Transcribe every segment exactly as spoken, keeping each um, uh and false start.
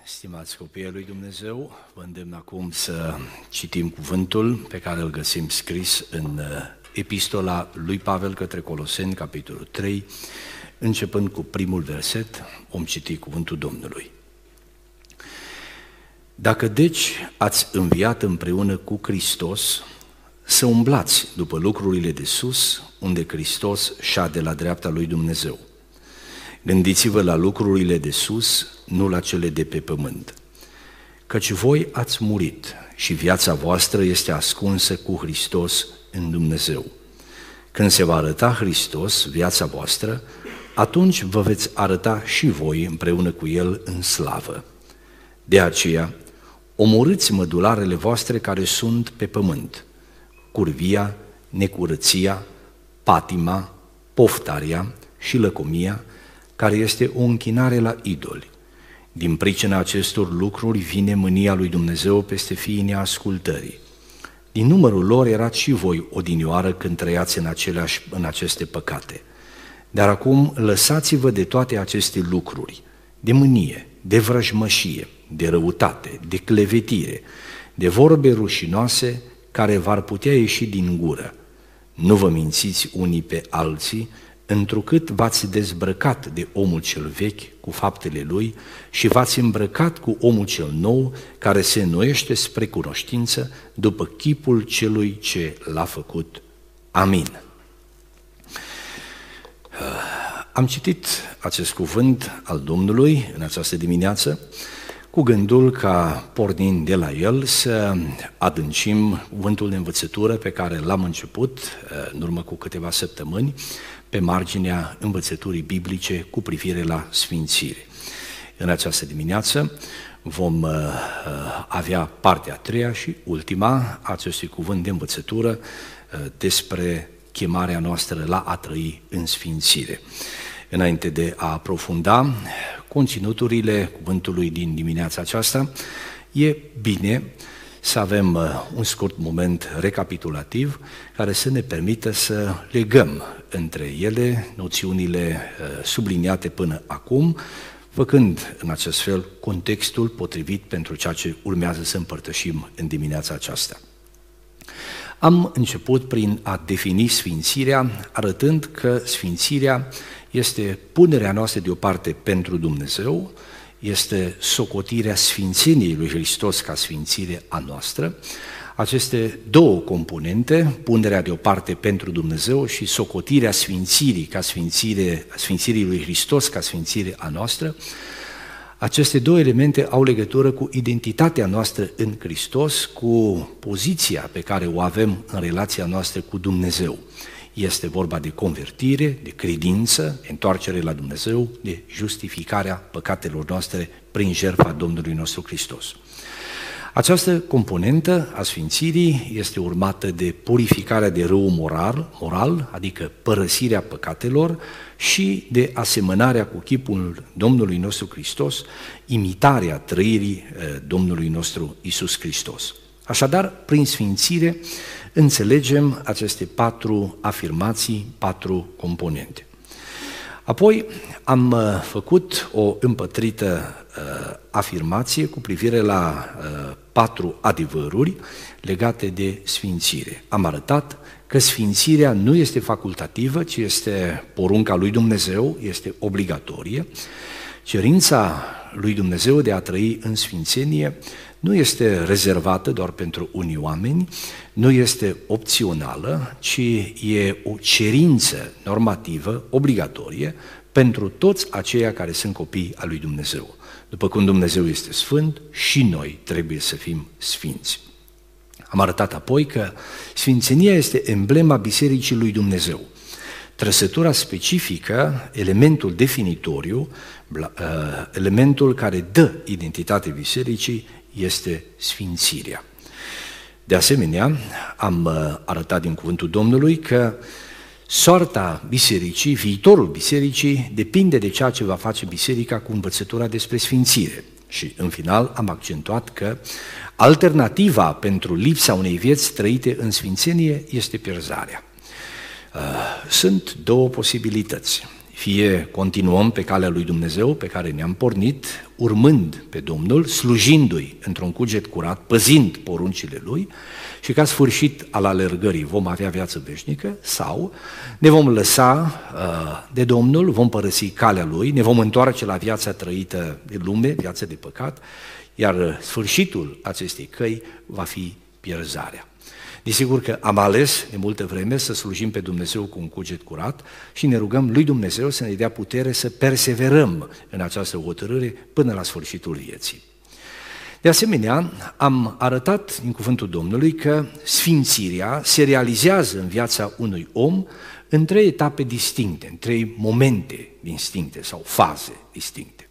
Stimați copii ai lui Dumnezeu, vă îndemn acum să citim cuvântul pe care îl găsim scris în epistola lui Pavel către Coloseni, capitolul trei, începând cu primul verset, vom citi cuvântul Domnului. Dacă deci ați înviat împreună cu Hristos, să umblați după lucrurile de sus, unde Hristos șade la dreapta lui Dumnezeu. Gândiți-vă la lucrurile de sus, nu la cele de pe pământ. Căci voi ați murit și viața voastră este ascunsă cu Hristos în Dumnezeu. Când se va arăta Hristos, viața voastră, atunci vă veți arăta și voi împreună cu El în slavă. De aceea, omorâți mădularele voastre care sunt pe pământ, curvia, necurăția, patima, poftarea și lăcomia, care este o închinare la idoli. Din pricina acestor lucruri vine mânia lui Dumnezeu peste fiii neascultării. Din numărul lor erați și voi odinioară când trăiați în, aceleași, în aceste păcate. Dar acum lăsați-vă de toate aceste lucruri, de mânie, de vrăjmășie, de răutate, de clevetire, de vorbe rușinoase care v-ar putea ieși din gură. Nu vă mințiți unii pe alții, întrucât v-ați dezbrăcat de omul cel vechi cu faptele lui și v-ați îmbrăcat cu omul cel nou, care se înnoiește spre cunoștință după chipul celui ce l-a făcut. Amin. Am citit acest cuvânt al Domnului în această dimineață cu gândul ca, pornind de la el, să adâncim cuvântul de învățătură pe care l-am început în urmă cu câteva săptămâni pe marginea învățăturii biblice cu privire la sfințire. În această dimineață vom uh, avea partea a treia și ultima acestui cuvânt de învățătură uh, despre chemarea noastră la a trăi în sfințire. Înainte de a aprofunda conținuturile cuvântului din dimineața aceasta, e bine să avem un scurt moment recapitulativ care să ne permită să legăm între ele noțiunile subliniate până acum, făcând în acest fel contextul potrivit pentru ceea ce urmează să împărtășim în dimineața aceasta. Am început prin a defini sfințirea, arătând că sfințirea este punerea noastră deoparte pentru Dumnezeu, este socotirea sfințeniei lui Hristos ca sfințire a noastră. Aceste două componente, punerea deoparte pentru Dumnezeu și socotirea sfințirii ca sfințire, sfințirii lui Hristos ca sfințire a noastră, aceste două elemente au legătură cu identitatea noastră în Hristos, cu poziția pe care o avem în relația noastră cu Dumnezeu. Este vorba de convertire, de credință, întoarcere la Dumnezeu, de justificarea păcatelor noastre prin jertfa Domnului nostru Hristos. Această componentă a sfințirii este urmată de purificarea de rău moral, moral, adică părăsirea păcatelor, și de asemănarea cu chipul Domnului nostru Hristos, imitarea trăirii Domnului nostru Iisus Hristos. Așadar, prin sfințire înțelegem aceste patru afirmații, patru componente. Apoi am făcut o împătrită uh, afirmație cu privire la uh, patru adevăruri legate de sfințire. Am arătat că sfințirea nu este facultativă, ci este porunca lui Dumnezeu, este obligatorie. Cerința lui Dumnezeu de a trăi în sfințenie nu este rezervată doar pentru unii oameni, nu este opțională, ci e o cerință normativă, obligatorie, pentru toți aceia care sunt copii al lui Dumnezeu. După cum Dumnezeu este sfânt, și noi trebuie să fim sfinți. Am arătat apoi că sfințenia este emblema Bisericii lui Dumnezeu. Trăsătura specifică, elementul definitoriu, elementul care dă identitate bisericii, este sfințirea. De asemenea, am arătat din cuvântul Domnului că soarta bisericii, viitorul bisericii, depinde de ceea ce va face biserica cu învățătura despre sfințire. Și în final am accentuat că alternativa pentru lipsa unei vieți trăite în sfințenie este pierzarea. Sunt două posibilități. fie continuăm pe calea lui Dumnezeu pe care ne-am pornit, urmând pe Domnul, slujindu-i într-un cuget curat, păzind poruncile Lui și ca sfârșit al alergării vom avea viață veșnică, sau ne vom lăsa uh, de Domnul, vom părăsi calea Lui, ne vom întoarce la viața trăită de lume, viața de păcat, iar sfârșitul acestei căi va fi pierzarea. Desigur că am ales de multă vreme să slujim pe Dumnezeu cu un cuget curat și ne rugăm lui Dumnezeu să ne dea putere să perseverăm în această hotărâre până la sfârșitul vieții. De asemenea, am arătat din cuvântul Domnului că sfințirea se realizează în viața unui om în trei etape distincte, în trei momente distincte sau faze distincte.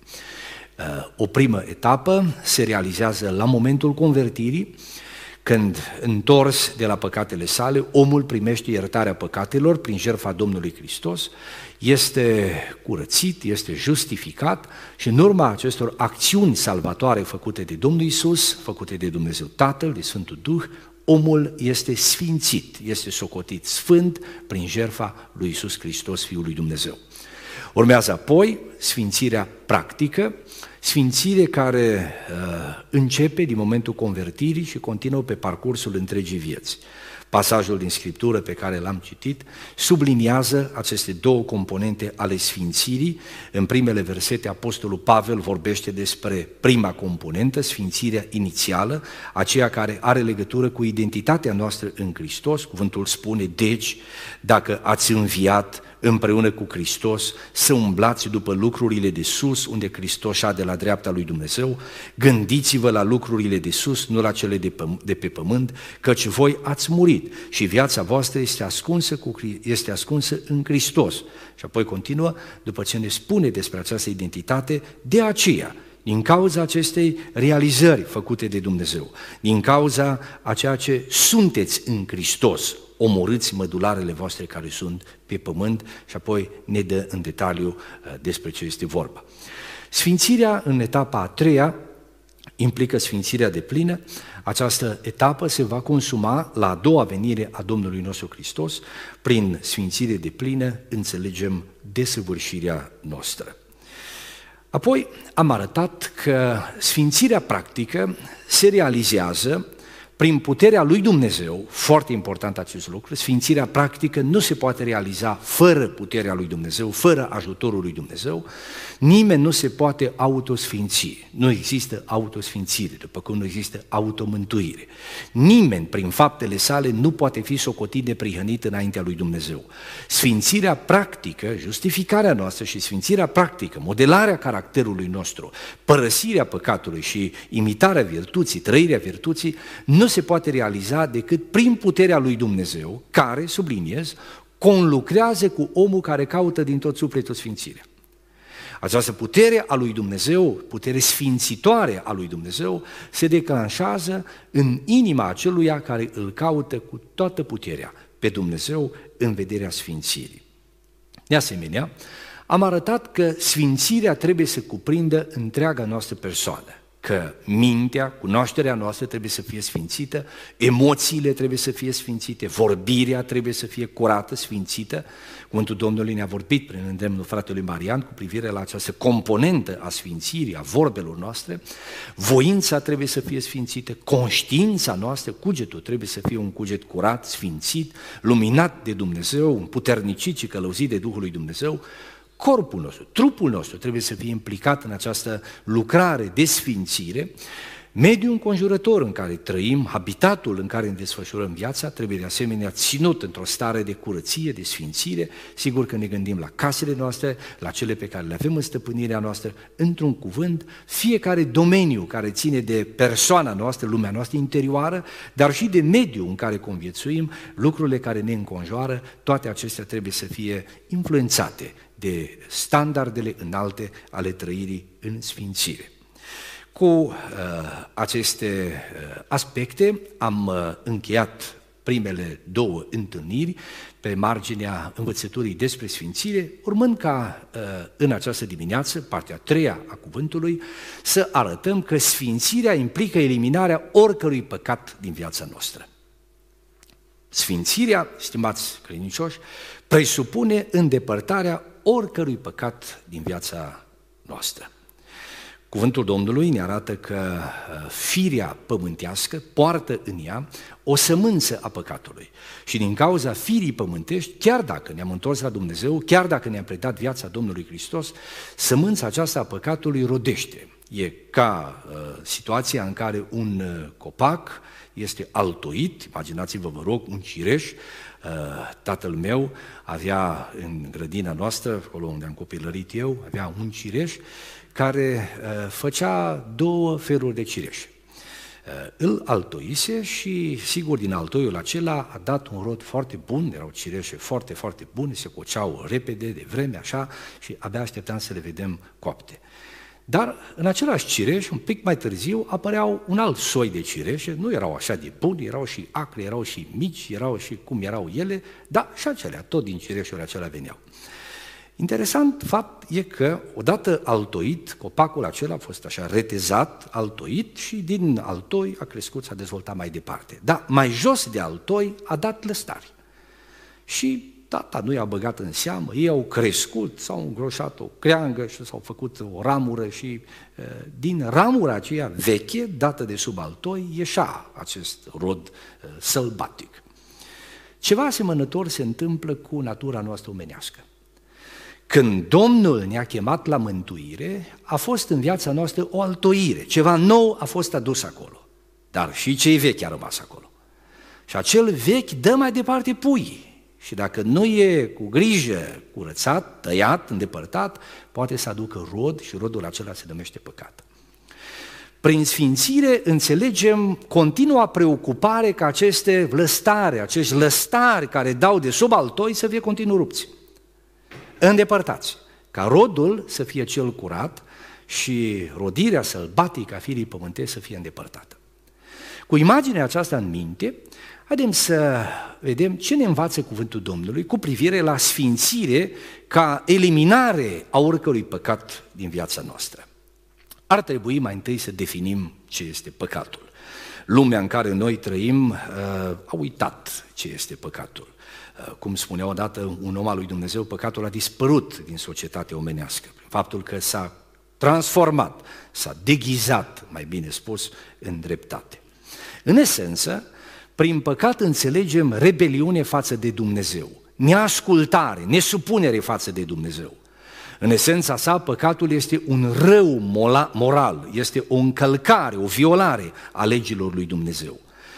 O primă etapă se realizează la momentul convertirii, când, întors de la păcatele sale, omul primește iertarea păcatelor prin jertfa Domnului Hristos, este curățit, este justificat și în urma acestor acțiuni salvatoare făcute de Domnul Iisus, făcute de Dumnezeu Tatăl, de Sfântul Duh, omul este sfințit, este socotit sfânt prin jertfa lui Iisus Hristos, Fiul lui Dumnezeu. Urmează apoi sfințirea practică, sfințire care uh, începe din momentul convertirii și continuă pe parcursul întregii vieți. Pasajul din Scriptură pe care l-am citit subliniază aceste două componente ale sfințirii. În primele versete, Apostolul Pavel vorbește despre prima componentă, sfințirea inițială, aceea care are legătură cu identitatea noastră în Hristos. Cuvântul spune, deci, dacă ați înviat împreună cu Hristos, să umblați după lucrurile de sus, unde Hristos șade la dreapta lui Dumnezeu, gândiți-vă la lucrurile de sus, nu la cele de, păm- de pe pământ, căci voi ați murit și viața voastră este ascunsă, cu, este ascunsă în Hristos. Și apoi continuă, după ce ne spune despre această identitate, de aceea, din cauza acestei realizări făcute de Dumnezeu, din cauza a ceea ce sunteți în Hristos, omorâți mădularele voastre care sunt pe pământ, și apoi ne dă în detaliu despre ce este vorba. Sfințirea în etapa a treia implică sfințirea deplină. Această etapă se va consuma la a doua venire a Domnului nostru Hristos. Prin sfințire deplină înțelegem desăvârșirea noastră. Apoi am arătat că sfințirea practică se realizează prin puterea lui Dumnezeu, foarte important acest lucru, sfințirea practică nu se poate realiza fără puterea lui Dumnezeu, fără ajutorul lui Dumnezeu. Nimeni nu se poate autosfinți, nu există autosfințire, după cum nu există automântuire. Nimeni, prin faptele sale, nu poate fi socotit neprihănit înaintea lui Dumnezeu. Sfințirea practică, justificarea noastră și sfințirea practică, modelarea caracterului nostru, părăsirea păcatului și imitarea virtuții, trăirea virtuții, nu se poate realiza decât prin puterea lui Dumnezeu, care, subliniez, conlucrează cu omul care caută din tot sufletul sfințirea. Această putere a lui Dumnezeu, putere sfințitoare a lui Dumnezeu, se declanșează în inima aceluia care îl caută cu toată puterea pe Dumnezeu în vederea sfințirii. De asemenea, am arătat că sfințirea trebuie să cuprindă întreaga noastră persoană, că mintea, cunoașterea noastră trebuie să fie sfințită, emoțiile trebuie să fie sfințite, vorbirea trebuie să fie curată, sfințită. Cuvântul Domnului ne-a vorbit prin îndemnul fratelui Marian cu privire la această componentă a sfințirii, a vorbelor noastre. Voința trebuie să fie sfințită, conștiința noastră, cugetul trebuie să fie un cuget curat, sfințit, luminat de Dumnezeu, puternicit și călăuzit de Duhul lui Dumnezeu. Corpul nostru, trupul nostru trebuie să fie implicat în această lucrare de sfințire. Mediul înconjurător în care trăim, habitatul în care ne desfășurăm viața, trebuie de asemenea ținut într-o stare de curăție, de sfințire. Sigur că ne gândim la casele noastre, la cele pe care le avem în stăpânirea noastră, într-un cuvânt, fiecare domeniu care ține de persoana noastră, lumea noastră interioară, dar și de mediul în care conviețuim, lucrurile care ne înconjoară, toate acestea trebuie să fie influențate de standardele înalte ale trăirii în sfințire. Cu uh, aceste uh, aspecte am uh, încheiat primele două întâlniri pe marginea învățăturii despre sfințire, urmând ca uh, în această dimineață, partea a treia a cuvântului, să arătăm că sfințirea implică eliminarea oricărui păcat din viața noastră. Sfințirea, stimați credincioși, presupune îndepărtarea oricărui păcat din viața noastră. Cuvântul Domnului ne arată că firea pământească poartă în ea o sămânță a păcatului. Și din cauza firii pământești, chiar dacă ne-am întors la Dumnezeu, chiar dacă ne-am predat viața Domnului Hristos, sămânța aceasta a păcatului rodește. E ca uh, situația în care un uh, copac este altoit, imaginați-vă, vă rog, un cireș. Uh, tatăl meu avea în grădina noastră, acolo unde am copilărit eu, avea un cireș care uh, făcea două feluri de cireș. Uh, îl altoise și, sigur, din altoiul acela a dat un rod foarte bun, erau cireșe foarte, foarte bune, se coceau repede, de vreme, așa, și abia așteptam să le vedem coapte. Dar în același cireș, un pic mai târziu, apăreau un alt soi de cireșe, nu erau așa de buni, erau și acre, erau și mici, erau și cum erau ele, dar și acelea, tot din cireșul acelea veneau. Interesant fapt e că, odată altoit, copacul acela a fost așa retezat, altoit, și din altoi a crescut, s-a dezvoltat mai departe. Dar mai jos de altoi a dat lăstari. Și tata nu i-a băgat în seamă, ei au crescut, s-au îngroșat o creangă și s-au făcut o ramură și din ramura aceea veche, dată de sub altoi, ieșea acest rod sălbatic. Ceva asemănător se întâmplă cu natura noastră omenească. Când Domnul ne-a chemat la mântuire, a fost în viața noastră o altoire, ceva nou a fost adus acolo, dar și cei vechi a rămas acolo. Și acel vechi dă mai departe pui. Și dacă nu e cu grijă curățat, tăiat, îndepărtat, poate să aducă rod și rodul acela se numește păcat. Prin sfințire înțelegem continua preocupare ca aceste lăstare, acești lăstari care dau de sub altoi să fie continuu rupți, îndepărtați, ca rodul să fie cel curat și rodirea sălbatică a firii pământești să fie îndepărtată. Cu imaginea aceasta în minte, haideți să vedem ce ne învață cuvântul Domnului cu privire la sfințire ca eliminare a oricărui păcat din viața noastră. Ar trebui mai întâi să definim ce este păcatul. Lumea în care noi trăim uh, a uitat ce este păcatul. Uh, cum spunea odată un om al lui Dumnezeu, păcatul a dispărut din societatea omenească, prin faptul că s-a transformat, s-a deghizat, mai bine spus, în dreptate. În esență, prin păcat înțelegem rebeliune față de Dumnezeu, neascultare, nesupunere față de Dumnezeu. În esența sa, păcatul este un rău moral, este o încălcare, o violare a legilor lui Dumnezeu.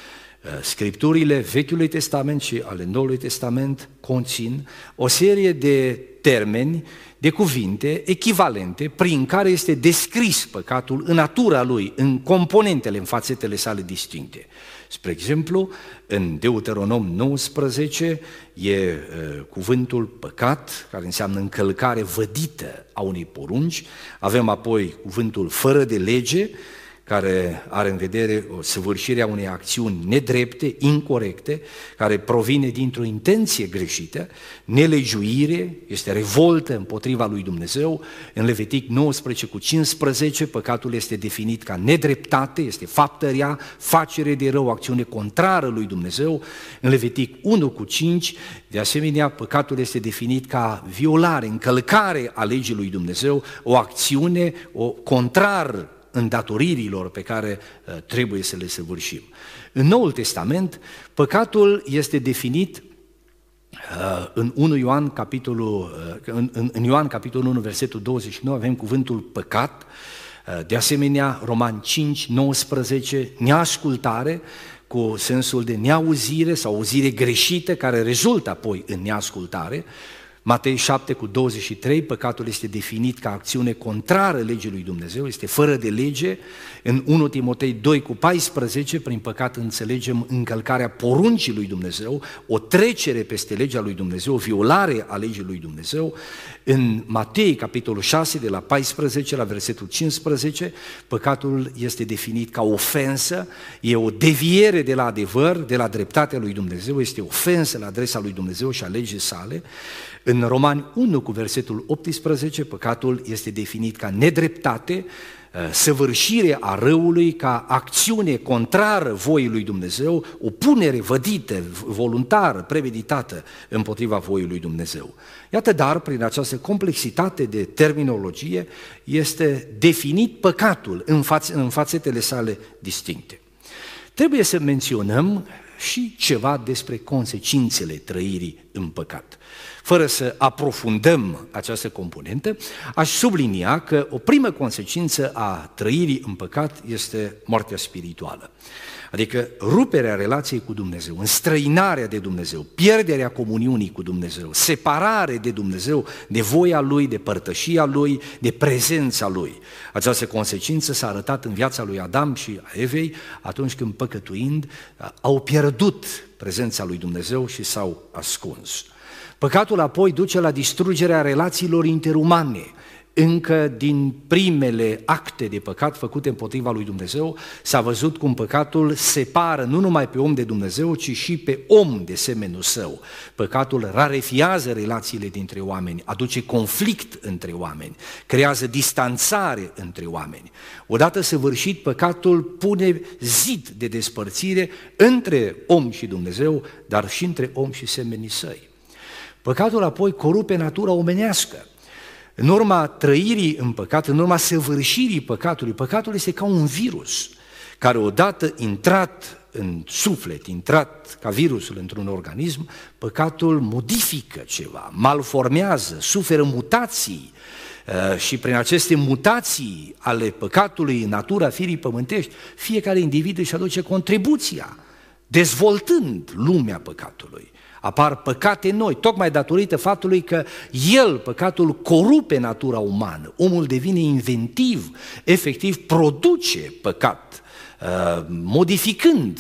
Scripturile Vechiului Testament și ale Noului Testament conțin o serie de termeni, de cuvinte echivalente prin care este descris păcatul în natura lui, în componentele, în fațetele sale distincte. Spre exemplu, în Deuteronom nouăsprezece e uh, cuvântul păcat, care înseamnă încălcare vădită a unei porunci, avem apoi cuvântul fără de lege, care are în vedere o săvârșire a unei acțiuni nedrepte, incorecte, care provine dintr-o intenție greșită, nelegiuire, este revoltă împotriva lui Dumnezeu. În Levitic nouăsprezece cu cincisprezece, păcatul este definit ca nedreptate, este faptă rea, facere de rău, acțiune contrară lui Dumnezeu. În Levitic unu cu cinci, de asemenea, păcatul este definit ca violare, încălcare a legii lui Dumnezeu, o acțiune o contrară îndatoririlor pe care uh, trebuie să le săvârșim. În Noul Testament, păcatul este definit uh, în unu Ioan capitolul, uh, în, în, în Ioan capitolul unu, versetul douăzeci și nouă, avem cuvântul păcat, uh, de asemenea Romani cinci, nouăsprezece, neascultare, cu sensul de neauzire sau auzire greșită, care rezultă apoi în neascultare. Matei șapte cu douăzeci și trei, păcatul este definit ca acțiune contrară legii lui Dumnezeu, este fără de lege. În unu Timotei doi cu paisprezece, prin păcat înțelegem încălcarea poruncii lui Dumnezeu, o trecere peste legea lui Dumnezeu, o violare a legii lui Dumnezeu. În Matei capitolul șase, de la paisprezece la versetul cincisprezece, păcatul este definit ca ofensă, e o deviere de la adevăr, de la dreptatea lui Dumnezeu, este ofensă la adresa lui Dumnezeu și a legii sale. În Romani unu cu versetul optsprezece, păcatul este definit ca nedreptate, săvârșire a răului ca acțiune contrară voii lui Dumnezeu, o punere vădită, voluntară, premeditată împotriva voii lui Dumnezeu. Iată, dar, prin această complexitate de terminologie, este definit păcatul în, faț- în fațetele sale distincte. Trebuie să menționăm și ceva despre consecințele trăirii în păcat. Fără să aprofundăm această componentă, aș sublinia că o primă consecință a trăirii în păcat este moartea spirituală. Adică ruperea relației cu Dumnezeu, înstrăinarea de Dumnezeu, pierderea comuniunii cu Dumnezeu, separare de Dumnezeu, de voia Lui, de părtășia Lui, de prezența Lui. Această consecință s-a arătat în viața lui Adam și a Evei atunci când, păcătuind, au pierdut prezența lui Dumnezeu și s-au ascuns. Păcatul apoi duce la distrugerea relațiilor interumane. Încă din primele acte de păcat făcute împotriva lui Dumnezeu s-a văzut cum păcatul separă nu numai pe om de Dumnezeu, ci și pe om de semenul său. Păcatul rarefiază relațiile dintre oameni, aduce conflict între oameni, creează distanțare între oameni. Odată săvârșit, păcatul pune zid de despărțire între om și Dumnezeu, dar și între om și semenii săi. Păcatul apoi corupe natura omenească. În urma trăirii în păcat, în urma săvârșirii păcatului, păcatul este ca un virus care odată intrat în suflet, intrat ca virusul într-un organism, păcatul modifică ceva, malformează, suferă mutații și prin aceste mutații ale păcatului în natura firii pământești, fiecare individ își aduce contribuția, dezvoltând lumea păcatului. Apar păcate noi, tocmai datorită faptului că el, păcatul, corupe natura umană. Omul devine inventiv, efectiv produce păcat, modificând,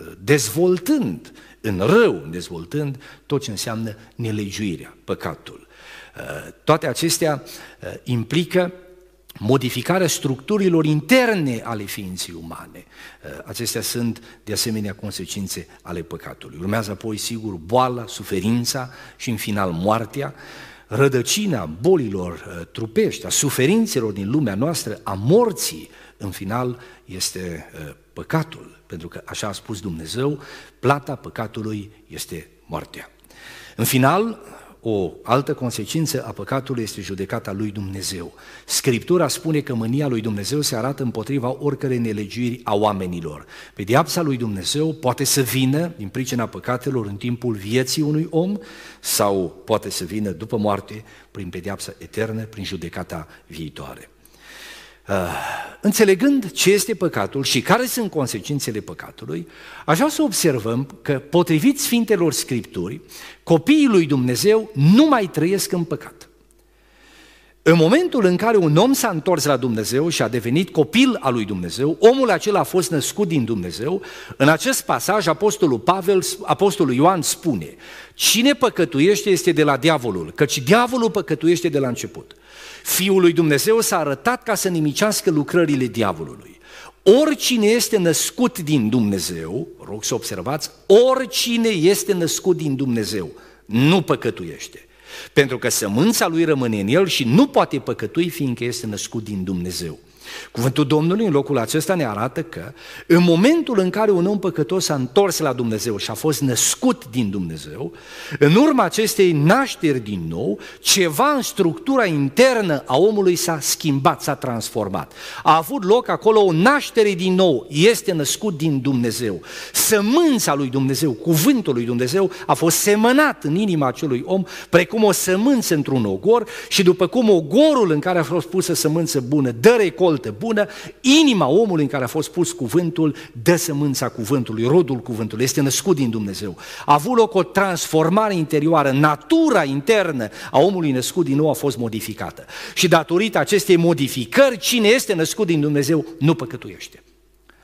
dezvoltând în rău, dezvoltând tot ce înseamnă nelegiuirea, păcatul. Toate acestea implică modificarea structurilor interne ale ființei umane. Acestea sunt, de asemenea, consecințe ale păcatului. Urmează apoi, sigur, boala, suferința și, în final, moartea. Rădăcina bolilor trupești, a suferințelor din lumea noastră, a morții, în final, este păcatul. Pentru că, așa a spus Dumnezeu, plata păcatului este moartea. În final, o altă consecință a păcatului este judecata lui Dumnezeu. Scriptura spune că mânia lui Dumnezeu se arată împotriva oricărei nelegiuiri a oamenilor. Pedeapsa lui Dumnezeu poate să vină din pricina păcatelor în timpul vieții unui om sau poate să vină după moarte prin pedeapsa eternă, prin judecata viitoare. Uh, înțelegând ce este păcatul și care sunt consecințele păcatului, aș vrea să observăm că, potrivit Sfintelor Scripturi, copiii lui Dumnezeu nu mai trăiesc în păcat. În momentul în care un om s-a întors la Dumnezeu și a devenit copil al lui Dumnezeu, omul acela a fost născut din Dumnezeu. În acest pasaj, Apostolul Pavel, Apostolul Ioan spune: cine păcătuiește este de la diavolul, căci diavolul păcătuiește de la început. Fiul lui Dumnezeu s-a arătat ca să nimicească lucrările diavolului. Oricine este născut din Dumnezeu, rog să observați, oricine este născut din Dumnezeu nu păcătuiește, pentru că sămânța lui rămâne în el și nu poate păcătui, fiindcă este născut din Dumnezeu. Cuvântul Domnului în locul acesta ne arată că în momentul în care un om păcătos s-a întors la Dumnezeu și a fost născut din Dumnezeu, în urma acestei nașteri din nou, ceva în structura internă a omului s-a schimbat, s-a transformat. A avut loc acolo o naștere din nou, este născut din Dumnezeu. Sămânța lui Dumnezeu, cuvântul lui Dumnezeu a fost semănat în inima acelui om precum o sămânță într-un ogor și după cum ogorul în care a fost pusă sămânță bună dă recolt bună, inima omului în care a fost pus cuvântul dă sămânța cuvântului, rodul cuvântului, este născut din Dumnezeu. A avut loc o transformare interioară, natura internă a omului născut din nou a fost modificată. Și datorită acestei modificări, cine este născut din Dumnezeu nu păcătuiește.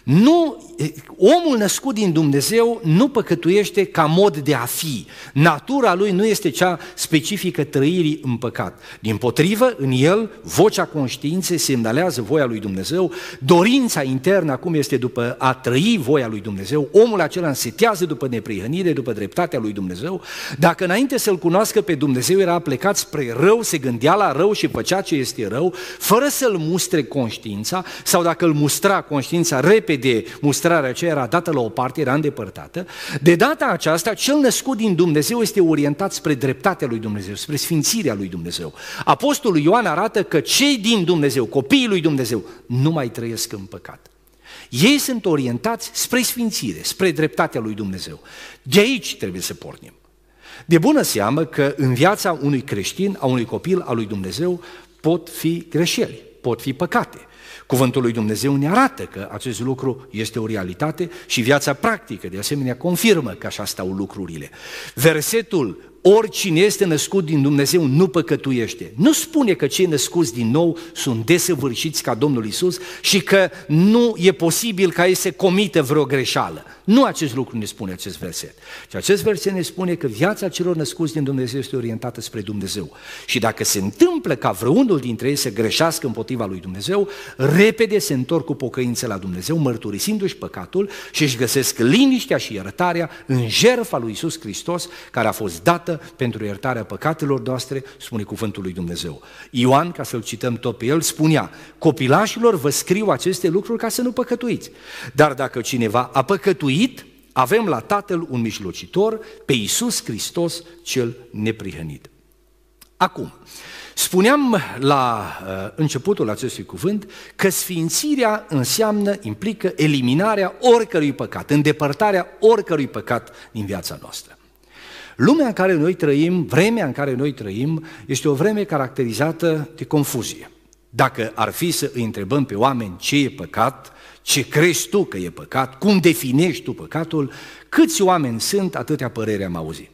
Nu, omul născut din Dumnezeu nu păcătuiește ca mod de a fi. Natura lui nu este cea specifică trăirii în păcat. Dimpotrivă, în el, vocea conștiinței semnalează voia lui Dumnezeu, dorința internă acum este după a trăi voia lui Dumnezeu, omul acela însetează după neprihănire, după dreptatea lui Dumnezeu. Dacă înainte să-L cunoască pe Dumnezeu era plecat spre rău, se gândea la rău și făcea ce este rău, fără să-L mustre conștiința, sau dacă îl mustra conștiința, repede mustrarea aceea era dată la o parte, era îndepărtată. De data aceasta, cel născut din Dumnezeu este orientat spre dreptatea lui Dumnezeu, spre sfințirea lui Dumnezeu. Apostolul Ioan arată că cei din Dumnezeu, copiii lui Dumnezeu, nu mai trăiesc în păcat. Ei sunt orientați spre sfințire, spre dreptatea lui Dumnezeu. De aici trebuie să pornim. De bună seamă că în viața unui creștin, a unui copil al lui Dumnezeu, pot fi greșeli, pot fi păcate. Cuvântul lui Dumnezeu ne arată că acest lucru este o realitate și viața practică, de asemenea, confirmă că așa stau lucrurile. Versetul oricine este născut din Dumnezeu nu păcătuiește. Nu spune că cei născuți din nou sunt desăvârșiți ca Domnul Iisus și că nu e posibil ca ei să comită vreo greșeală. Nu acest lucru ne spune acest verset. Și acest verset ne spune că viața celor născuți din Dumnezeu este orientată spre Dumnezeu. Și dacă se întâmplă ca vreunul dintre ei să greșească împotriva lui Dumnezeu, repede se întorc cu pocăință la Dumnezeu, mărturisindu-și păcatul și își găsesc liniștea și iertarea în jertfa lui Iisus Hristos, care a fost dată pentru iertarea păcatelor noastre, spune cuvântul lui Dumnezeu. Ioan, ca să-l cităm tot pe el, spunea: copilașilor, vă scriu aceste lucruri ca să nu păcătuiți. Dar dacă cineva a păcătuit, avem la Tatăl un mijlocitor, pe Iisus Hristos cel neprihănit. Acum, spuneam la uh, începutul acestui cuvânt că sfințirea înseamnă, implică eliminarea oricărui păcat, îndepărtarea oricărui păcat din viața noastră. Lumea în care noi trăim, vremea în care noi trăim, este o vreme caracterizată de confuzie. Dacă ar fi să îi întrebăm pe oameni ce e păcat, ce crezi tu că e păcat, cum definești tu păcatul, câți oameni sunt, atâtea păreri am auzit.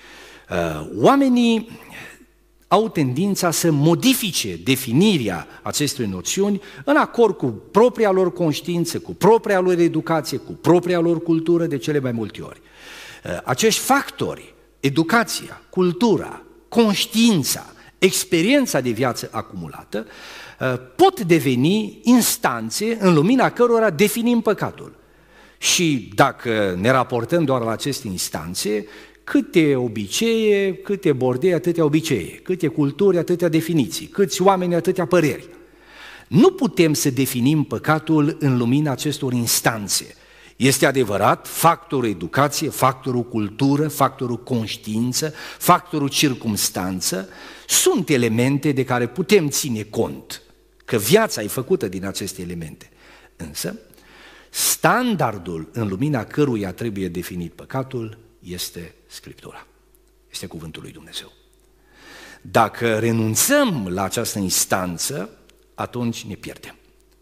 Oamenii au tendința să modifice definirea acestei noțiuni în acord cu propria lor conștiință, cu propria lor educație, cu propria lor cultură de cele mai multe ori. Acești factori, educația, cultura, conștiința, experiența de viață acumulată, pot deveni instanțe în lumina cărora definim păcatul. Și dacă ne raportăm doar la aceste instanțe, câte obicee, câte bordei, atâtea obicee, câte culturi, atâtea definiții, câți oameni, atâtea păreri. Nu putem să definim păcatul în lumina acestor instanțe. Este adevărat, factorul educație, factorul cultură, factorul conștiință, factorul circumstanță sunt elemente de care putem ține cont, că viața e făcută din aceste elemente. Însă, standardul în lumina căruia trebuie definit păcatul este Scriptura, este cuvântul lui Dumnezeu. Dacă renunțăm la această instanță, atunci ne pierdem.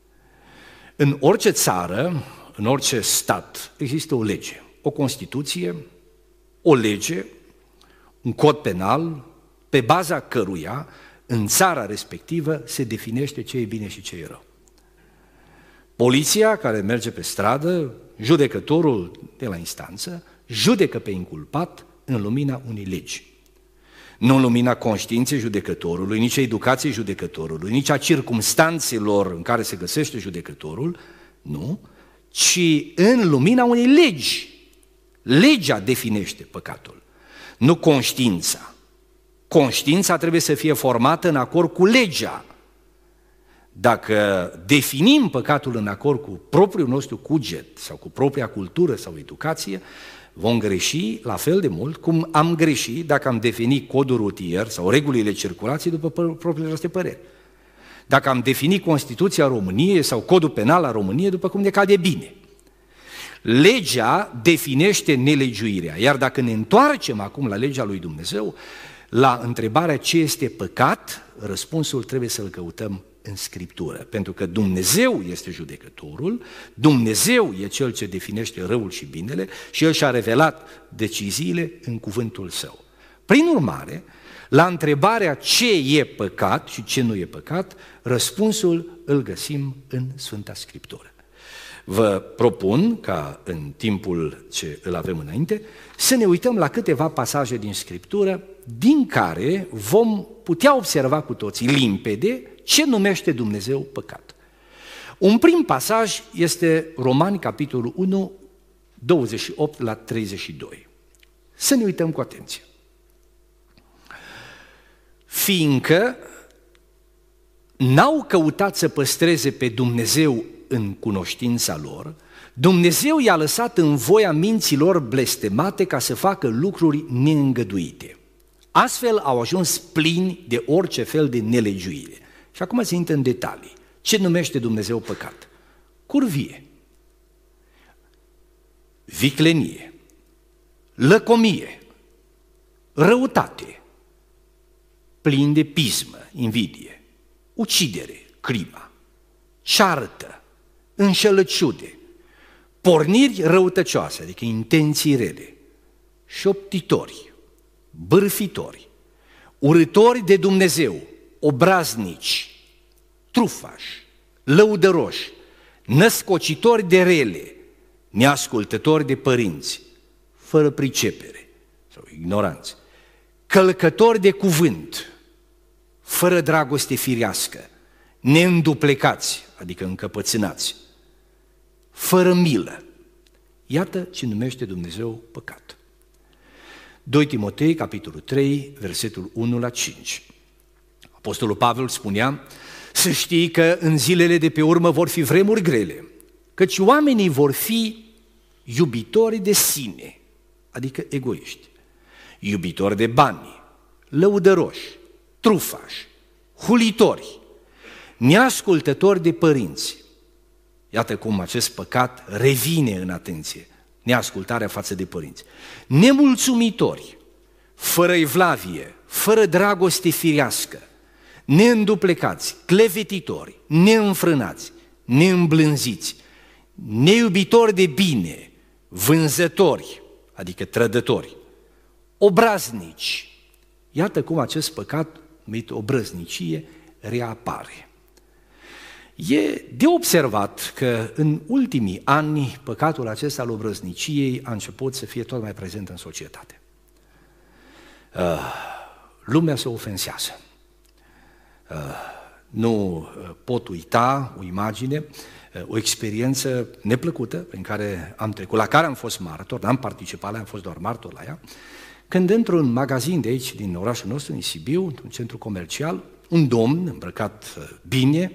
În orice țară, în orice stat, există o lege, o Constituție, o lege, un cod penal, pe baza căruia, în țara respectivă, se definește ce e bine și ce e rău. Poliția care merge pe stradă, judecătorul de la instanță, judecă pe inculpat în lumina unei legi. Nu în lumina conștiinței judecătorului, nici a educației judecătorului, nici a circumstanțelor în care se găsește judecătorul, nu, ci în lumina unei legi. Legea definește păcatul, nu conștiința. Conștiința trebuie să fie formată în acord cu legea. Dacă definim păcatul în acord cu propriul nostru cuget sau cu propria cultură sau educație, vom greși la fel de mult cum am greșit dacă am definit codul rutier sau regulile circulației după propriile noastre păreri. Dacă am definit Constituția României sau codul penal al României după cum ne cade bine. Legea definește nelegiuirea, iar dacă ne întoarcem acum la legea lui Dumnezeu, la întrebarea ce este păcat, răspunsul trebuie să-l căutăm în Scriptură, pentru că Dumnezeu este judecătorul, Dumnezeu e Cel ce definește răul și binele și El și-a revelat deciziile în cuvântul Său. Prin urmare, la întrebarea ce e păcat și ce nu e păcat, răspunsul îl găsim în Sfânta Scriptură. Vă propun ca în timpul ce îl avem înainte să ne uităm la câteva pasaje din Scriptură din care vom putea observa cu toții limpede ce numește Dumnezeu păcat. Un prim pasaj este Romani, capitolul unu, douăzeci și opt la treizeci și doi. Să ne uităm cu atenție. Fiindcă n-au căutat să păstreze pe Dumnezeu în cunoștința lor, Dumnezeu i-a lăsat în voia minților blestemate ca să facă lucruri neîngăduite. Astfel au ajuns plini de orice fel de nelegiuire. Și acum se intră în detalii. Ce numește Dumnezeu păcat? Curvie, viclenie, lăcomie, răutate, plin de pismă, invidie, ucidere, crima, ceartă, înșelăciune, porniri răutăcioase, adică intenții rele, șoptitori, bârfitori, urâtori de Dumnezeu, obraznici, trufași, lăudăroși, născocitori de rele, neascultători de părinți, fără pricepere sau ignoranți, călcători de cuvânt, fără dragoste firească, neînduplecați, adică încăpățânați, fără milă. Iată ce numește Dumnezeu păcat. doi Timotei, capitolul trei, versetul unu la cinci. Apostolul Pavel spunea: să știi că în zilele de pe urmă vor fi vremuri grele, căci oamenii vor fi iubitori de sine, adică egoiști, iubitori de bani, lăudăroși, trufași, hulitori, neascultători de părinți. Iată cum acest păcat revine în atenție, neascultarea față de părinți. Nemulțumitori, fără evlavie, fără dragoste firească, neînduplecați, clevetitori, neînfrânați, neîmblânziți, neiubitori de bine, vânzători, adică trădători, obraznici. Iată cum acest păcat, numit obrăznicie, reapare. E de observat că în ultimii ani păcatul acesta al obrăzniciei a început să fie tot mai prezent în societate. Lumea se ofensează. Nu pot uita o imagine, o experiență neplăcută prin care am trecut, la care am fost martor, n-am participat la ea, am fost doar martor la ea, când într-un magazin de aici, din orașul nostru, în Sibiu, într-un centru comercial, un domn îmbrăcat bine,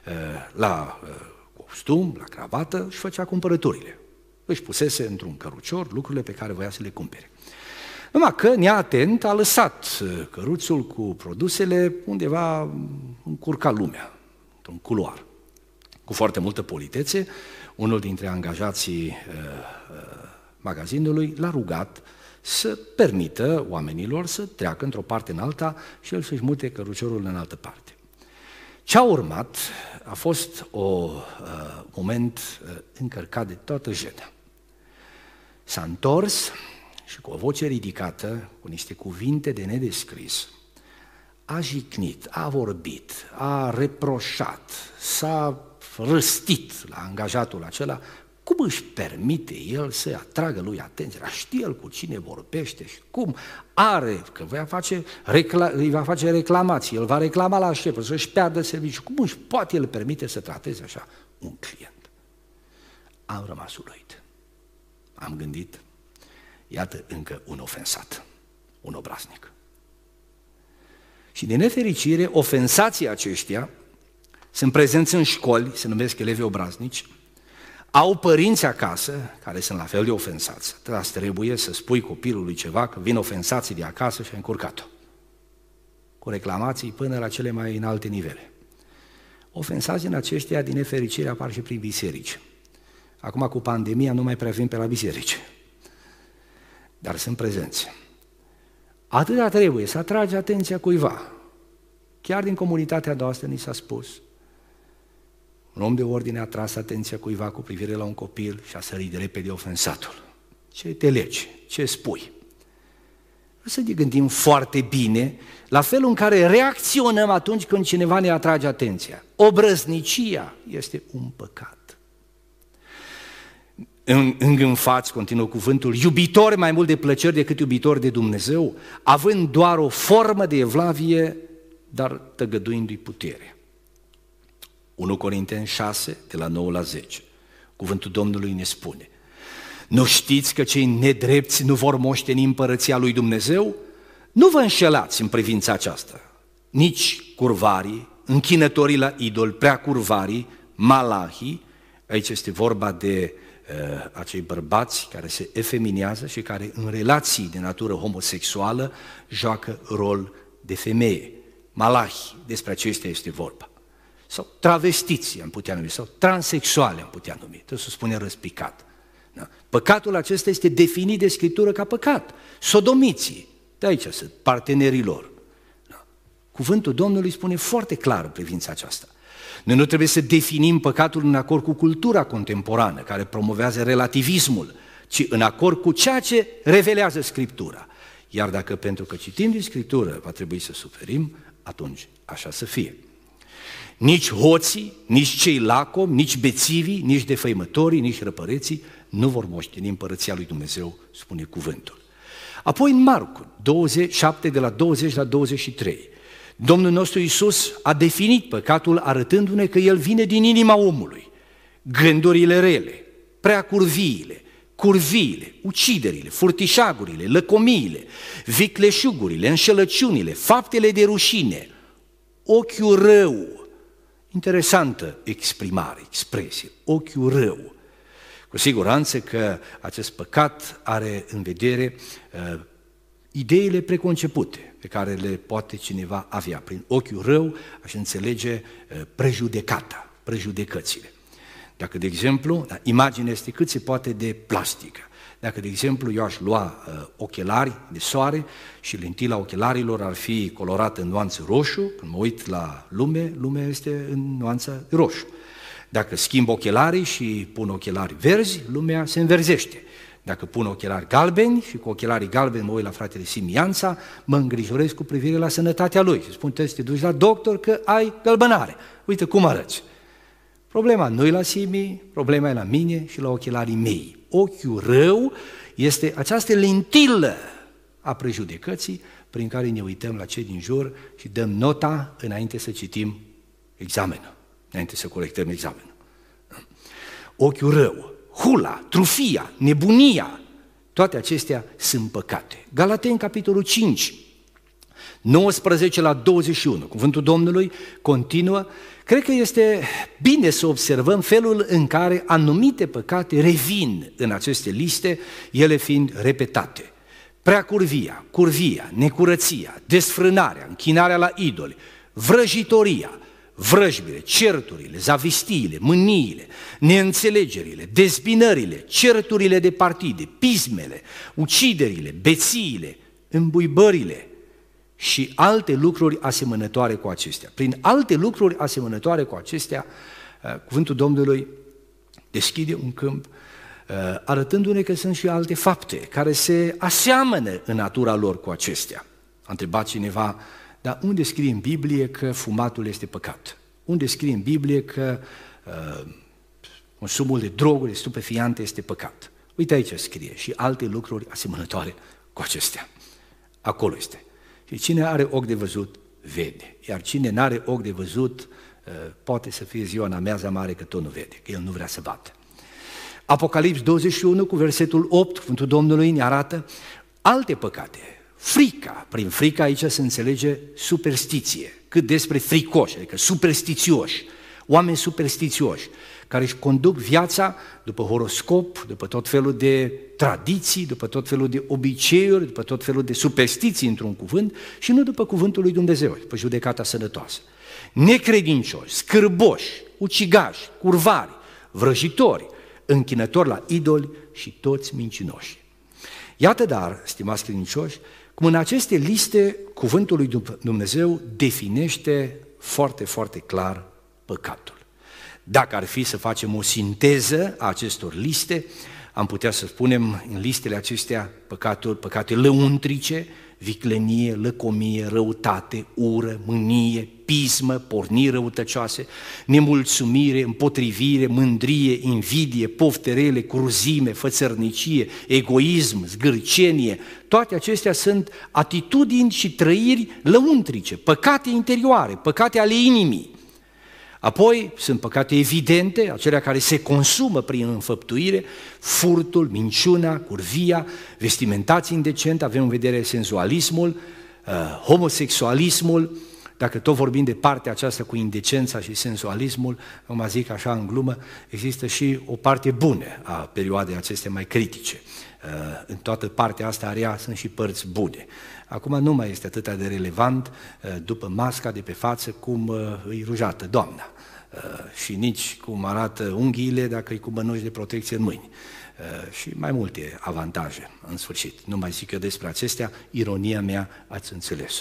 la costum, la cravată, își făcea cumpărăturile. Își pusese într-un cărucior lucrurile pe care voia să le cumpere. Numai că, neatent, a lăsat căruțul cu produsele undeva încurca lumea, într-un culoar. Cu foarte multă politețe, unul dintre angajații uh, uh, magazinului l-a rugat să permită oamenilor să treacă într-o parte în alta și el să-și mute căruciorul în altă parte. Ce a urmat a fost un uh, moment uh, încărcat de toată jena. S-a întors și cu o voce ridicată, cu niște cuvinte de nedescris, a jicnit, a vorbit, a reproșat, s-a răstit la angajatul acela. Cum își permite el să atragă lui atenția? Știe el cu cine vorbește și cum are, că va face, recla, îi va face reclamații, el va reclama la șef, să-și piardă serviciu. Cum își poate el permite să trateze așa un client? Am rămas uluit. Am gândit, iată încă un ofensat, un obraznic. Și din nefericire, ofensații aceștia sunt prezenți în școli, se numesc elevi obraznici, au părinți acasă care sunt la fel de ofensați. Atât trebuie să spui copilului ceva că vin ofensații de acasă și a încurcat-o. Cu reclamații până la cele mai înalte nivele. Ofensații în aceștia, din nefericire, apar și prin biserici. Acum, cu pandemia, nu mai prea vin pe la biserici. Dar sunt prezenți. Atâta trebuie să atragi atenția cuiva. Chiar din comunitatea noastră ni s-a spus. Un om de ordine a tras atenția cuiva cu privire la un copil și a sărit de repede ofensatul. Ce te legi? Ce spui? Să ne gândim foarte bine la felul în care reacționăm atunci când cineva ne atrage atenția. Obrăznicia este un păcat. îngânfați, continuă cuvântul, iubitori mai mult de plăceri decât iubitori de Dumnezeu, având doar o formă de evlavie, dar tăgăduindu-i putere. unu Corinteni șase, de la nouă la zece. Cuvântul Domnului ne spune: nu știți că cei nedrepți nu vor moșteni împărăția lui Dumnezeu? Nu vă înșelați în privința aceasta. Nici curvarii, închinătorii la idol, prea curvarii, malahii, aici este vorba de uh, acei bărbați care se efeminează și care în relații de natură homosexuală joacă rol de femeie. Malahi, despre acestea este vorba. Sau travestiți am putea numi, sau transexuale am putea numi, trebuie să spunem răspicat. Da? Păcatul acesta este definit de Scriptură ca păcat. Sodomiții, de aici sunt partenerii lor. Da? Cuvântul Domnului spune foarte clar în privința aceasta. Noi nu trebuie să definim păcatul în acord cu cultura contemporană, care promovează relativismul, ci în acord cu ceea ce revelează Scriptura. Iar dacă pentru că citim din Scriptură va trebui să suferim, atunci așa să fie. Nici hoții, nici cei lacomi, nici bețivii, nici defăimătorii, nici răpăreții nu vor moșteni împărăția lui Dumnezeu, spune cuvântul. Apoi în Marcu douăzeci, șapte, de la douăzeci la douăzeci și trei, Domnul nostru Iisus a definit păcatul arătându-ne că el vine din inima omului. Gândurile rele, preacurviile, curviile, uciderile, furtișagurile, lăcomiile, vicleșugurile, înșelăciunile, faptele de rușine, ochiul rău. Interesantă exprimare, expresie, ochiul rău. Cu siguranță că acest păcat are în vedere uh, ideile preconcepute pe care le poate cineva avea. Prin ochiul rău aș înțelege uh, prejudecata, prejudecățile. Dacă, de exemplu, da, imaginea este cât se poate de plastică. Dacă, de exemplu, eu aș lua uh, ochelari de soare și lentila ochelarilor ar fi colorată în nuanță roșu, când mă uit la lume, lumea este în nuanță roșu. Dacă schimb ochelarii și pun ochelari verzi, lumea se înverzește. Dacă pun ochelari galbeni și cu ochelarii galbeni mă uit la fratele Simianța, mă îngrijorez cu privire la sănătatea lui și spun: trebuie să te duci la doctor că ai gălbânare. Uite cum arăți. Problema nu e la Simi, problema e la mine și la ochelarii mei. Ochiul rău este această lentilă a prejudecății prin care ne uităm la cei din jur și dăm nota înainte să citim examenul, înainte să corectăm examenul. Ochiul rău, hula, trufia, nebunia, toate acestea sunt păcate. Galateni, capitolul cinci, nouăsprezece la douăzeci și unu, cuvântul Domnului continuă. Cred că este bine să observăm felul în care anumite păcate revin în aceste liste, ele fiind repetate. Preacurvia, curvia, necurăția, desfrânarea, închinarea la idoli, vrăjitoria, vrăjbile, certurile, zavistiile, mâniile, neînțelegerile, dezbinările, certurile de partide, pismele, uciderile, bețiile, îmbuibările și alte lucruri asemănătoare cu acestea. Prin alte lucruri asemănătoare cu acestea, cuvântul Domnului deschide un câmp arătându-ne că sunt și alte fapte care se aseamănă în natura lor cu acestea. A întrebat cineva: dar unde scrie în Biblie că fumatul este păcat? Unde scrie în Biblie că uh, consumul de droguri, de stupefiante este păcat? Uite aici scrie: și alte lucruri asemănătoare cu acestea. Acolo este. Și cine are ochi de văzut, vede. Iar cine nu are ochi de văzut, uh, poate să fie ziua în amiaza mare că tot nu vede, că el nu vrea să bată. Apocalips douăzeci și unu cu versetul opt, cuvântul Domnului ne arată alte păcate. Frica, prin frica aici se înțelege superstiție, cât despre fricoși, adică superstițioși, oameni superstițioși, care își conduc viața după horoscop, după tot felul de tradiții, după tot felul de obiceiuri, după tot felul de superstiții într-un cuvânt și nu după cuvântul lui Dumnezeu, după judecata sănătoasă. Necredincioși, scârboși, ucigași, curvari, vrăjitori, închinători la idoli și toți mincinoși. Iată dar, stimați credincioși, cum în aceste liste cuvântul lui Dumnezeu definește foarte, foarte clar păcatul. Dacă ar fi să facem o sinteză a acestor liste, am putea să spunem în listele acestea păcatul, păcate lăuntrice, viclenie, lăcomie, răutate, ură, mânie, pismă, porniri răutăcioase, nemulțumire, împotrivire, mândrie, invidie, pofte rele, cruzime, fățărnicie, egoism, zgârcenie. Toate acestea sunt atitudini și trăiri lăuntrice, păcate interioare, păcate ale inimii. Apoi sunt păcate evidente, acelea care se consumă prin înfăptuire, furtul, minciuna, curvia, vestimentații indecente, avem în vedere senzualismul, uh, homosexualismul. Dacă tot vorbim de partea aceasta cu indecența și senzualismul, mă zic așa în glumă, există și o parte bună a perioadei acestea mai critice. Uh, în toată partea asta a rea sunt și părți bune. Acum nu mai este atât de relevant după masca de pe față cum îi rujată doamna și nici cum arată unghiile dacă e cu bănuși de protecție în mâini și mai multe avantaje în sfârșit. Nu mai zic eu despre acestea, ironia mea ați înțeles-o.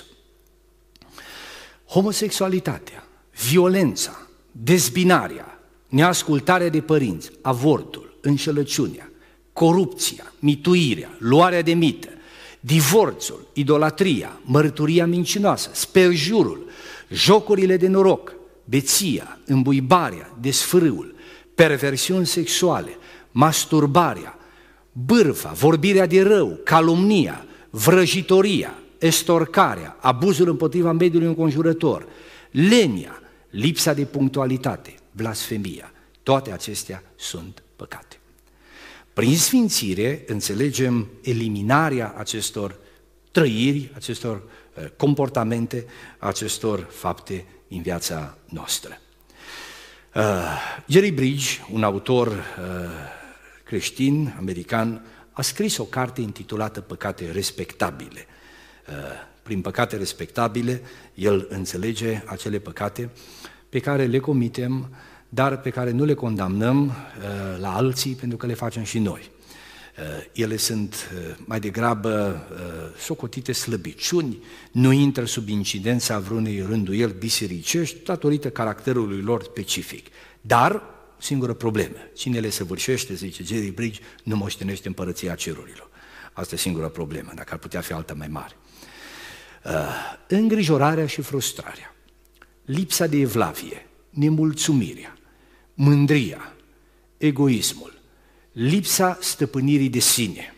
Homosexualitatea, violența, dezbinarea, neascultarea de părinți, avortul, înșelăciunea, corupția, mituirea, luarea de mită, divorțul, idolatria, mărturia mincinoasă, sperjurul, jocurile de noroc, beția, îmbuibarea, desfrâul, perversiuni sexuale, masturbarea, bârfa, vorbirea de rău, calomnia, vrăjitoria, estorcarea, abuzul împotriva mediului înconjurător, lenia, lipsa de punctualitate, blasfemia, toate acestea sunt păcate. Prin sfințire înțelegem eliminarea acestor trăiri, acestor comportamente, acestor fapte din viața noastră. Uh, Jerry Bridge, un autor uh, creștin, american, a scris o carte intitulată Păcate respectabile. Uh, prin păcate respectabile, el înțelege acele păcate pe care le comitem, dar pe care nu le condamnăm uh, la alții pentru că le facem și noi. Uh, ele sunt uh, mai degrabă uh, socotite slăbiciuni, nu intră sub incidența vreunei rânduieli bisericești datorită caracterului lor specific. Dar, singură problemă, cine le săvârșește, zice Jerry Bridge, nu moștenește împărăția cerurilor. Asta e singura problemă, dacă ar putea fi alta mai mare. Uh, îngrijorarea și frustrarea, lipsa de evlavie, nemulțumirea, mândria, egoismul, lipsa stăpânirii de sine,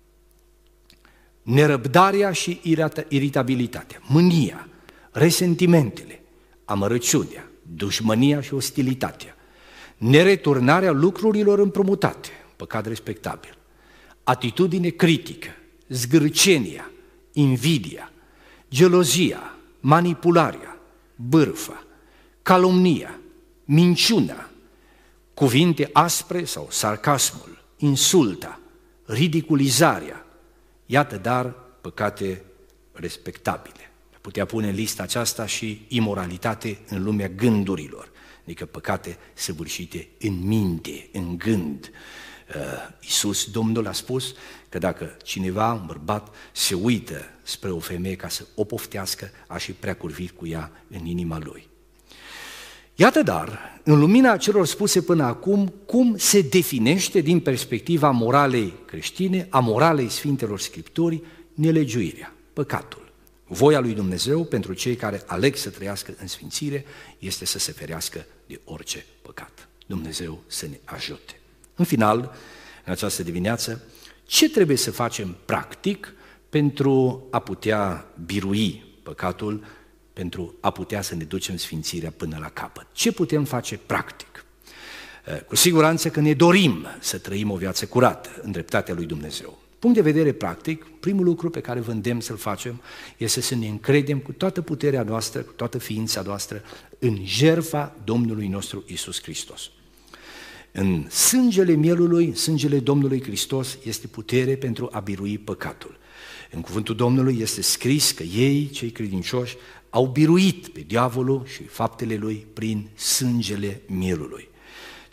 nerăbdarea și iritabilitatea, mânia, resentimentele, amărăciunea, dușmânia și ostilitatea, nereturnarea lucrurilor împrumutate, păcat respectabil, atitudine critică, zgârcenia, invidia, gelozia, manipularea, bârfa, calomnia, minciuna, cuvinte aspre sau sarcasmul, insulta, ridiculizarea, iată dar păcate respectabile. Putea pune în lista aceasta și imoralitate în lumea gândurilor, adică păcate săvârșite în minte, în gând. Uh, Iisus, Domnul, a spus că dacă cineva, un bărbat, se uită spre o femeie ca să o poftească, a și prea curvit cu ea în inima lui. Iată dar, în lumina celor spuse până acum, cum se definește din perspectiva moralei creștine, a moralei Sfintelor Scripturii, nelegiuirea, păcatul. Voia lui Dumnezeu pentru cei care aleg să trăiască în sfințire este să se ferească de orice păcat. Dumnezeu să ne ajute. În final, în această dimineață, ce trebuie să facem practic pentru a putea birui păcatul, pentru a putea să ne ducem sfințirea până la capăt? Ce putem face practic? Cu siguranță că ne dorim să trăim o viață curată în dreptatea lui Dumnezeu. Punct de vedere practic, primul lucru pe care vă îndemn să-l facem este să ne încredem cu toată puterea noastră, cu toată ființa noastră în jertfa Domnului nostru Iisus Hristos. În sângele mielului, în sângele Domnului Hristos este putere pentru a birui păcatul. În cuvântul Domnului este scris că ei, cei credincioși, au biruit pe diavolul și faptele lui prin sângele mielului.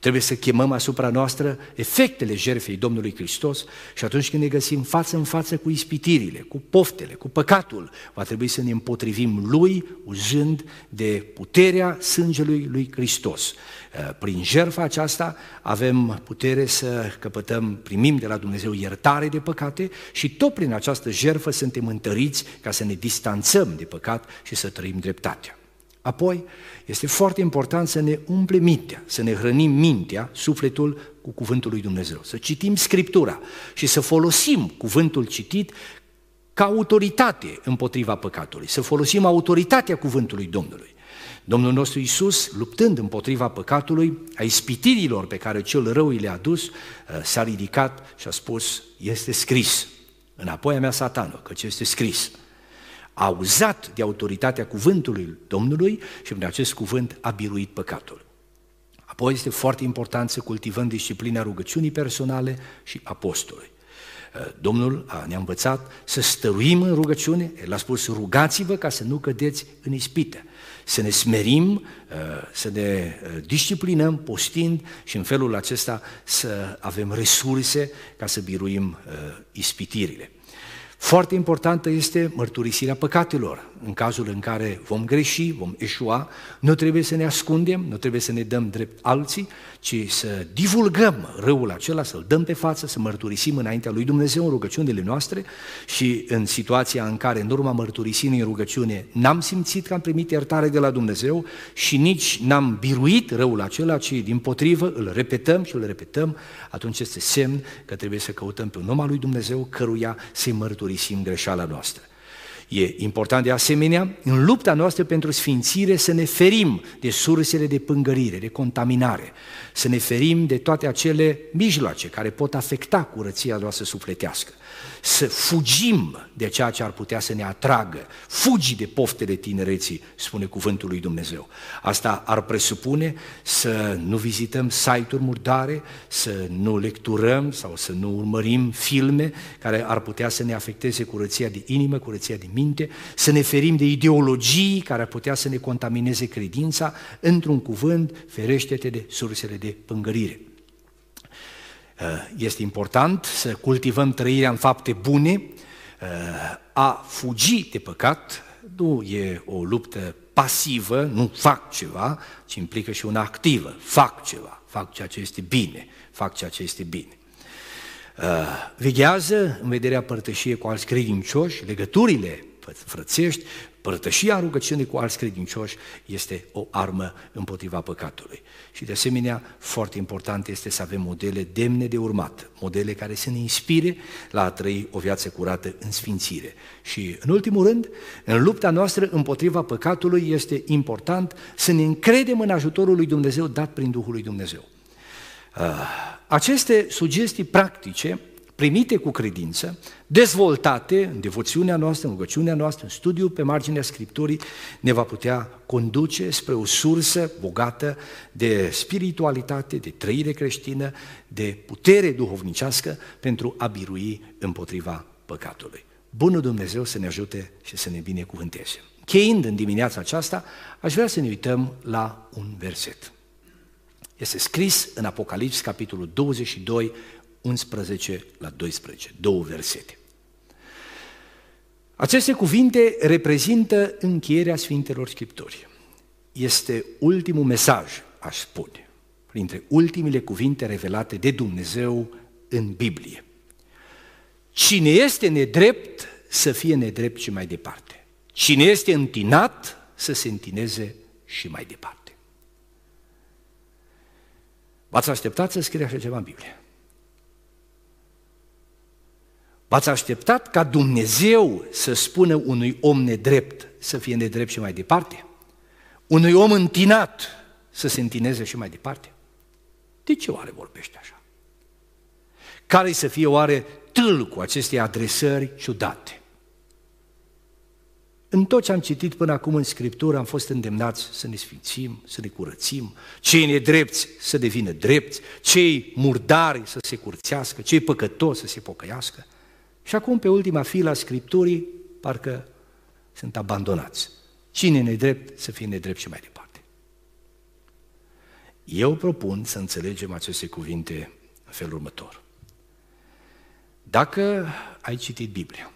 Trebuie să chemăm asupra noastră efectele jertfei Domnului Hristos și atunci când ne găsim față în față cu ispitirile, cu poftele, cu păcatul, va trebui să ne împotrivim Lui, uzând de puterea sângelui lui Hristos. Prin jertfa aceasta avem putere să căpătăm, primim de la Dumnezeu iertare de păcate și tot prin această jertfă suntem întăriți ca să ne distanțăm de păcat și să trăim dreptatea. Apoi, este foarte important să ne umplem mintea, să ne hrănim mintea, sufletul cu cuvântul lui Dumnezeu, să citim Scriptura și să folosim cuvântul citit ca autoritate împotriva păcatului, să folosim autoritatea cuvântului Domnului. Domnul nostru Iisus, luptând împotriva păcatului, a ispitirilor pe care cel rău i le-a adus, s-a ridicat și a spus, este scris, înapoi a mea Satană, căci este scris. A uzat de autoritatea cuvântului Domnului și prin acest cuvânt a biruit păcatul. Apoi este foarte important să cultivăm disciplina rugăciunii personale și apostolului. Domnul ne-a învățat să stăruim în rugăciune, El a spus rugați-vă ca să nu cădeți în ispită, să ne smerim, să ne disciplinăm postind și în felul acesta să avem resurse ca să biruim ispitirile. Foarte importantă este mărturisirea păcatelor. În cazul în care vom greși, vom eșua, nu trebuie să ne ascundem, nu trebuie să ne dăm drept alții, ci să divulgăm răul acela, să-l dăm pe față, să mărturisim înaintea lui Dumnezeu în rugăciunile noastre și în situația în care în urma mărturisirii în rugăciune n-am simțit că am primit iertare de la Dumnezeu și nici n-am biruit răul acela, ci dimpotrivă îl repetăm și îl repetăm, atunci este semn că trebuie să căutăm pe un om al lui Dumnezeu căruia să-i mărturisim greșeala noastră. E important de asemenea, în lupta noastră pentru sfințire, să ne ferim de sursele de pângărire, de contaminare, să ne ferim de toate acele mijloace care pot afecta curăția noastră sufletească, să fugim de ceea ce ar putea să ne atragă, fugi de poftele tinereții, spune cuvântul lui Dumnezeu. Asta ar presupune să nu vizităm site-uri murdare, să nu lecturăm sau să nu urmărim filme care ar putea să ne afecteze curăția de inimă, curăția de minte, să ne ferim de ideologii care ar putea să ne contamineze credința, într-un cuvânt, ferește-te de sursele de pângărire. Este important să cultivăm trăirea în fapte bune, a fugi de păcat, nu e o luptă pasivă, nu fac ceva, ci implică și una activă, fac ceva, fac ceea ce este bine, fac ceea ce este bine. Veghează în vederea părtășiei cu alți credincioși, legăturile frățești, părtășia în rugăciune cu alți credincioși este o armă împotriva păcatului. Și de asemenea, foarte important este să avem modele demne de urmat, modele care să ne inspire la a trăi o viață curată în sfințire. Și în ultimul rând, în lupta noastră împotriva păcatului este important să ne încredem în ajutorul lui Dumnezeu dat prin Duhul lui Dumnezeu. Aceste sugestii practice primite cu credință, dezvoltate în devoțiunea noastră, în rugăciunea noastră, în studiul pe marginea Scripturii, ne va putea conduce spre o sursă bogată de spiritualitate, de trăire creștină, de putere duhovnicească pentru a birui împotriva păcatului. Bunul Dumnezeu să ne ajute și să ne binecuvânteze. Cheind în dimineața aceasta, aș vrea să ne uităm la un verset. Este scris în Apocalips, capitolul douăzeci și doi, unsprezece la doisprezece, două versete. Aceste cuvinte reprezintă încheierea Sfintelor Scripturi. Este ultimul mesaj, aș spune, printre ultimile cuvinte revelate de Dumnezeu în Biblie. Cine este nedrept, să fie nedrept și mai departe. Cine este întinat, să se întineze și mai departe. V-ați așteptat să scrie așa ceva în Biblie? V-ați așteptat ca Dumnezeu să spună unui om nedrept să fie nedrept și mai departe? Unui om întinat să se întineze și mai departe? De ce oare vorbește așa? Care să fie oare tâlcul cu aceste adresări ciudate? În tot ce am citit până acum în Scriptură am fost îndemnați să ne sfințim, să ne curățim, cei nedrepți să devină drepți, cei murdari să se curțească, cei păcătoși să se pocăiască. Și acum, pe ultima filă a Scripturii, parcă sunt abandonați. Cine e nedrept, să fie nedrept și mai departe. Eu propun să înțelegem aceste cuvinte în felul următor. Dacă ai citit Biblia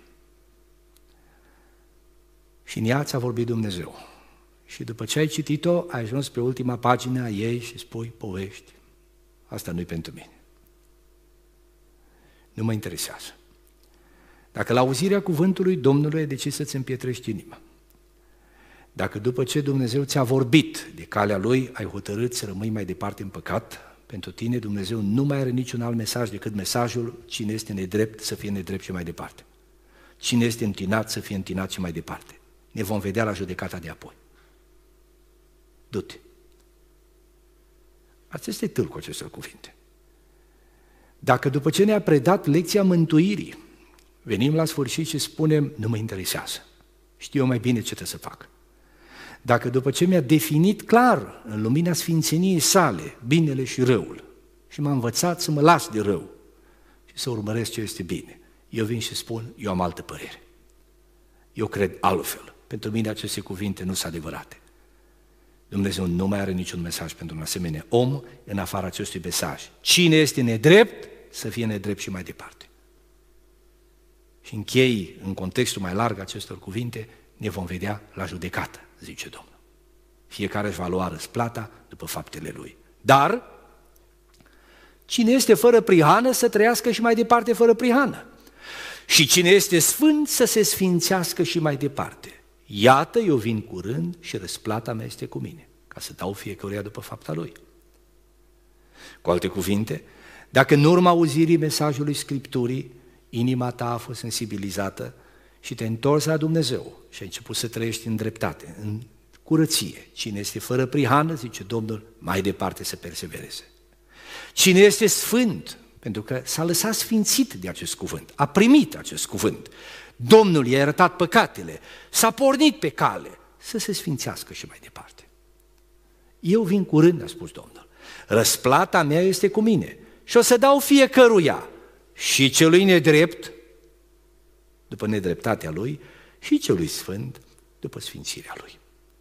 și în ea ți-a vorbit Dumnezeu și după ce ai citit-o, ai ajuns pe ultima pagină a ei și spui povești, asta nu-i pentru mine. Nu mă interesează. Dacă la auzirea cuvântului Domnului ai decis să-ți împietrești inima, dacă după ce Dumnezeu ți-a vorbit de calea Lui, ai hotărât să rămâi mai departe în păcat, pentru tine Dumnezeu nu mai are niciun alt mesaj decât mesajul cine este nedrept să fie nedrept și mai departe. Cine este întinat să fie întinat și mai departe. Ne vom vedea la judecata de apoi. Du-te. Asta este tâl cu aceste cuvinte. Dacă după ce ne-a predat lecția mântuirii, venim la sfârșit și spunem, nu mă interesează, știu eu mai bine ce trebuie să fac. Dacă după ce mi-a definit clar, în lumina sfințeniei sale, binele și răul, și m-a învățat să mă las de rău și să urmăresc ce este bine, eu vin și spun, eu am altă părere. Eu cred altfel. Pentru mine aceste cuvinte nu sunt adevărate. Dumnezeu nu mai are niciun mesaj pentru un asemenea om în afara acestui mesaj. Cine este nedrept, să fie nedrept și mai departe. Și închei în contextul mai larg acestor cuvinte, ne vom vedea la judecată, zice Domnul. Fiecare își va lua răsplata după faptele lui. Dar, cine este fără prihană să trăiască și mai departe fără prihană. Și cine este sfânt să se sfințească și mai departe. Iată, eu vin curând și răsplata mea este cu mine, ca să dau fiecăruia după fapta lui. Cu alte cuvinte, dacă în urma auzirii mesajului Scripturii, inima ta a fost sensibilizată și te-ai întors la Dumnezeu și ai început să trăiești în dreptate, în curăție. Cine este fără prihană, zice Domnul, mai departe să persevereze. Cine este sfânt, pentru că s-a lăsat sfințit de acest cuvânt, a primit acest cuvânt, Domnul i-a iertat păcatele, s-a pornit pe cale, să se sfințească și mai departe. Eu vin curând, a spus Domnul, răsplata mea este cu mine și o să dau fiecăruia, și celui nedrept, după nedreptatea lui, și celui sfânt, după sfințirea lui.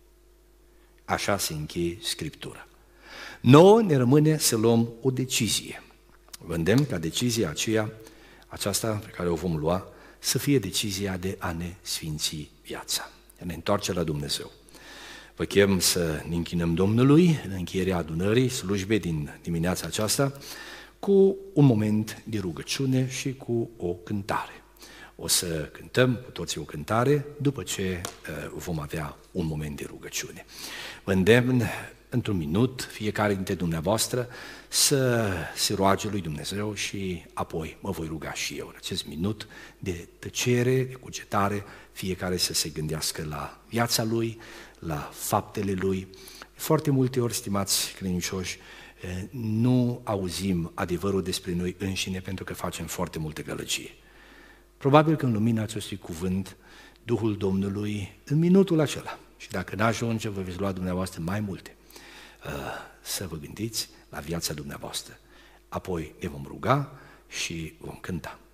Așa se încheie Scriptura. Nouă ne rămâne să luăm o decizie. Vă îndemn ca decizia aceea, aceasta pe care o vom lua, să fie decizia de a ne sfinți viața, de a ne întoarce la Dumnezeu. Vă chem să ne închinăm Domnului în încheierea adunării, slujbei din dimineața aceasta, cu un moment de rugăciune și cu o cântare. O să cântăm cu toții o cântare după ce uh, vom avea un moment de rugăciune. Vă îndemn într-un minut fiecare dintre dumneavoastră să se roage lui Dumnezeu și apoi mă voi ruga și eu. În acest minut de tăcere, de cugetare, fiecare să se gândească la viața lui, la faptele lui. Foarte multe ori, stimați credincioși, nu auzim adevărul despre noi înșine pentru că facem foarte multă gălăgie. Probabil că în lumina acestui cuvânt, Duhul Domnului, în minutul acela, și dacă n-ajunge, vă veți lua dumneavoastră mai multe, să vă gândiți la viața dumneavoastră. Apoi ne vom ruga și vom cânta.